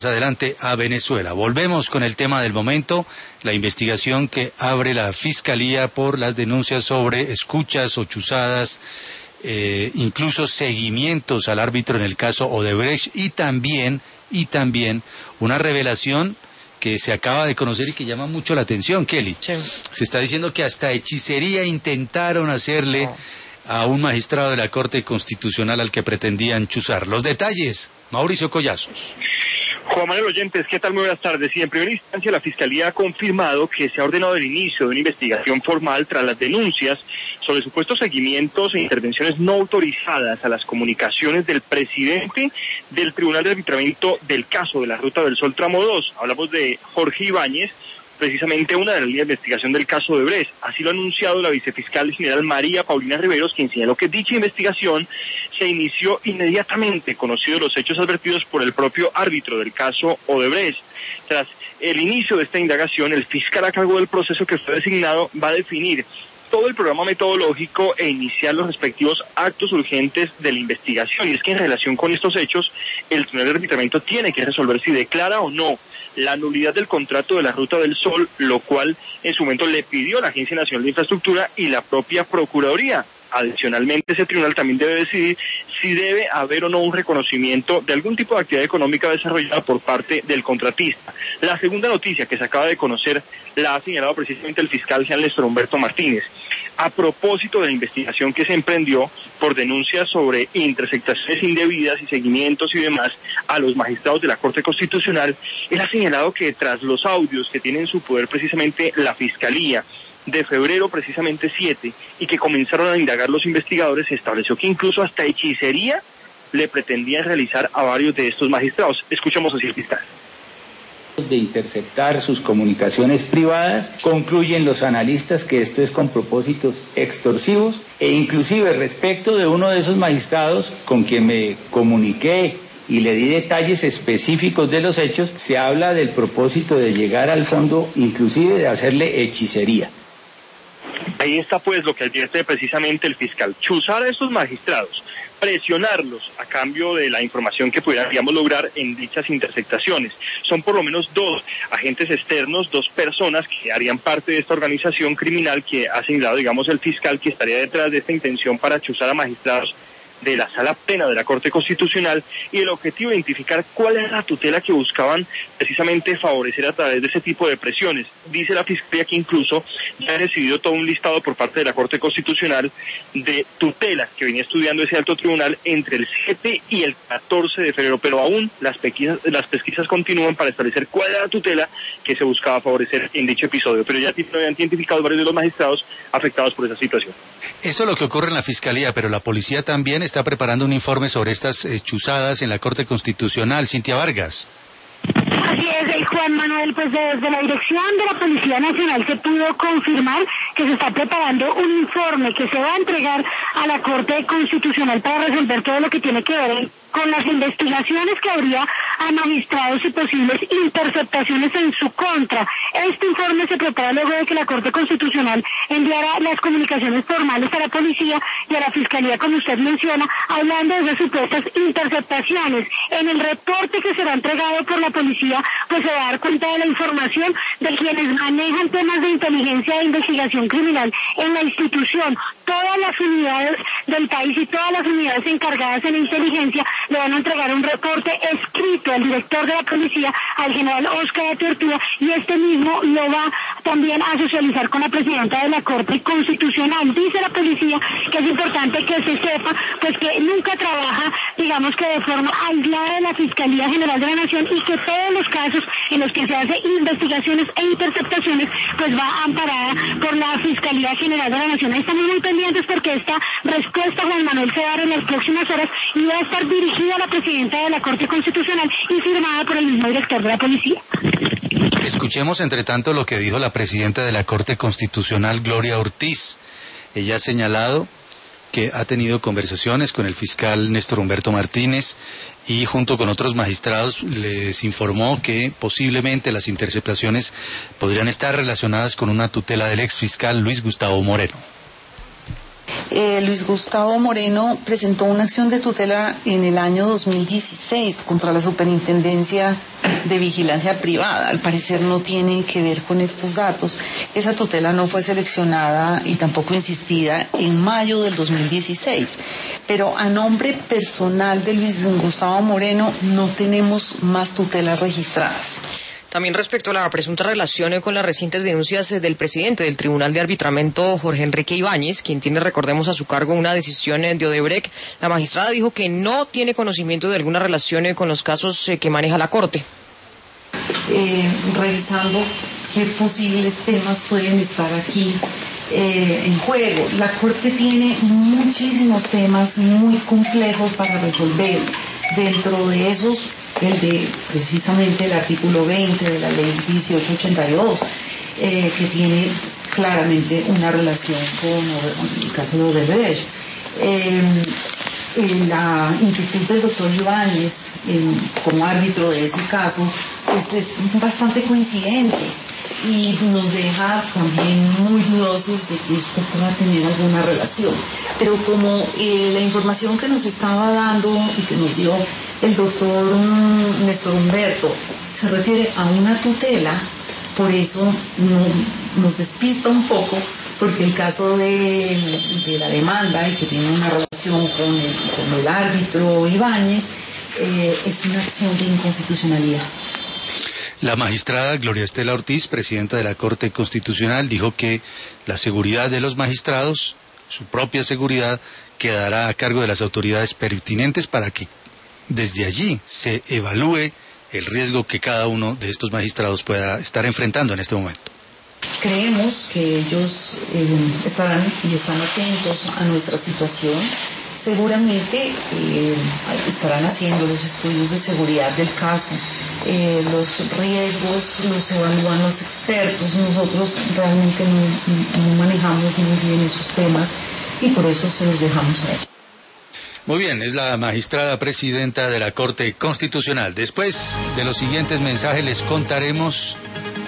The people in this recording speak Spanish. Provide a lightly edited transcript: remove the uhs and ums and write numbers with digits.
Adelante a Venezuela. Volvemos con el tema del momento, la investigación que abre la Fiscalía por las denuncias sobre escuchas o chuzadas, incluso seguimientos al árbitro en el caso Odebrecht y también una revelación que se acaba de conocer y que llama mucho la atención, Kelly. Sí. Se está diciendo que hasta hechicería intentaron hacerle a un magistrado de la Corte Constitucional al que pretendían chuzar. Los detalles, Mauricio Collazos. Juan Manuel Oyentes, ¿qué tal? Muy buenas tardes. Sí, en primera instancia la Fiscalía ha confirmado que se ha ordenado el inicio de una investigación formal tras las denuncias sobre supuestos seguimientos e intervenciones no autorizadas a las comunicaciones del presidente del Tribunal de Arbitramiento del caso de la Ruta del Sol Tramo 2. Hablamos de Jorge Ibáñez, precisamente una de las líneas de investigación del caso de Odebrecht. Así lo ha anunciado la vicefiscal general María Paulina Riveros, quien señaló que dicha investigación se inició inmediatamente, conocidos los hechos advertidos por el propio árbitro del caso Odebrecht. Tras el inicio de esta indagación, el fiscal a cargo del proceso que fue designado va a definir todo el programa metodológico e iniciar los respectivos actos urgentes de la investigación. Y es que en relación con estos hechos, el Tribunal de Arbitramiento tiene que resolver si declara o no la nulidad del contrato de la Ruta del Sol, lo cual en su momento le pidió la Agencia Nacional de Infraestructura y la propia Procuraduría. Adicionalmente, ese tribunal también debe decidir si debe haber o no un reconocimiento de algún tipo de actividad económica desarrollada por parte del contratista. La segunda noticia que se acaba de conocer la ha señalado precisamente el fiscal general Néstor Humberto Martínez. A propósito de la investigación que se emprendió por denuncias sobre interceptaciones indebidas y seguimientos y demás a los magistrados de la Corte Constitucional, él ha señalado que tras los audios que tiene en su poder precisamente la Fiscalía, de febrero precisamente 7, y que comenzaron a indagar los investigadores, se estableció que incluso hasta hechicería le pretendían realizar a varios de estos magistrados. Escuchamos así el fiscal. De interceptar sus comunicaciones privadas, concluyen los analistas que esto es con propósitos extorsivos, e inclusive respecto de uno de esos magistrados con quien me comuniqué y le di detalles específicos de los hechos, se habla del propósito de llegar al fondo, inclusive de hacerle hechicería. Ahí está pues lo que advierte precisamente el fiscal: chuzar a estos magistrados, presionarlos a cambio de la información que pudieran, digamos, lograr en dichas interceptaciones. Son por lo menos 2 agentes externos, 2 personas que harían parte de esta organización criminal que ha señalado, digamos, el fiscal, que estaría detrás de esta intención para chuzar a magistrados de la Sala Plena de la Corte Constitucional, y el objetivo de identificar cuál era la tutela que buscaban precisamente favorecer a través de ese tipo de presiones. Dice la Fiscalía que incluso ya ha recibido todo un listado por parte de la Corte Constitucional de tutelas que venía estudiando ese alto tribunal entre el 7 y el 14 de febrero, pero aún las pesquisas continúan para establecer cuál era la tutela que se buscaba favorecer en dicho episodio, pero ya habían identificado varios de los magistrados afectados por esa situación. Eso es lo que ocurre en la Fiscalía, pero la policía también está preparando un informe sobre estas chuzadas en la Corte Constitucional. Cintia Vargas. Así es, Juan Manuel, pues desde la dirección de la Policía Nacional se pudo confirmar que se está preparando un informe que se va a entregar a la Corte Constitucional para resolver todo lo que tiene que ver con las investigaciones que habría a magistrados y posibles interceptaciones en su contra. Este informe se prepara luego de que la Corte Constitucional enviara las comunicaciones formales a la policía y a la Fiscalía, como usted menciona, hablando de esas supuestas interceptaciones. En el reporte que será entregado por la policía, pues se va a dar cuenta de la información de quienes manejan temas de inteligencia e investigación criminal en la institución. Todas las unidades del país y todas las unidades encargadas en inteligencia le van a entregar un reporte escrito al director de la policía, al general Oscar de Tortura, y este mismo lo va también a socializar con la presidenta de la Corte Constitucional. Dice la policía que es importante que se sepa, pues que nunca trabaja, digamos que de forma aislada de la Fiscalía General de la Nación, y que todos los casos en los que se hace investigaciones e interceptaciones, pues va amparada por la Fiscalía General de la Nación. Estamos muy pendientes porque esta respuesta, Juan Manuel, se va a dar en las próximas horas y va a estar dirigida a la presidenta de la Corte Constitucional y firmada por el mismo director de la policía. Escuchemos, entre tanto, lo que dijo la presidenta de la Corte Constitucional, Gloria Ortiz. Ella ha señalado que ha tenido conversaciones con el fiscal Néstor Humberto Martínez y junto con otros magistrados les informó que posiblemente las interceptaciones podrían estar relacionadas con una tutela del exfiscal Luis Gustavo Moreno. Luis Gustavo Moreno presentó una acción de tutela en el año 2016 contra la Superintendencia de Vigilancia Privada. Al parecer no tiene que ver con estos datos. Esa tutela no fue seleccionada y tampoco insistida en mayo del 2016. Pero a nombre personal de Luis Gustavo Moreno no tenemos más tutelas registradas. También respecto a la presunta relación con las recientes denuncias del presidente del Tribunal de Arbitramiento, Jorge Enrique Ibáñez, quien tiene, recordemos, a su cargo una decisión de Odebrecht, la magistrada dijo que no tiene conocimiento de alguna relación con los casos que maneja la Corte. Revisando qué posibles temas pueden estar aquí en juego. La Corte tiene muchísimos temas muy complejos para resolver. Dentro de esos, el de precisamente el artículo 20 de la ley 1882, que tiene claramente una relación con el caso de Odebrecht. La inquietud del doctor Ibáñez como árbitro de ese caso pues es bastante coincidente y nos deja también muy dudosos de que esto pueda tener alguna relación. Pero como la información que nos estaba dando y que nos dio el doctor Néstor Humberto se refiere a una tutela, por eso nos despista un poco, porque el caso de la demanda y que tiene una relación con el árbitro Ibáñez es una acción de inconstitucionalidad. La magistrada Gloria Estela Ortiz, presidenta de la Corte Constitucional, dijo que la seguridad de los magistrados, su propia seguridad, quedará a cargo de las autoridades pertinentes para que desde allí se evalúe el riesgo que cada uno de estos magistrados pueda estar enfrentando en este momento. Creemos que ellos estarán y están atentos a nuestra situación. Seguramente estarán haciendo los estudios de seguridad del caso. Los riesgos los evalúan los expertos. Nosotros realmente no manejamos muy bien esos temas y por eso se los dejamos a ellos. Muy bien, es la magistrada presidenta de la Corte Constitucional. Después de los siguientes mensajes les contaremos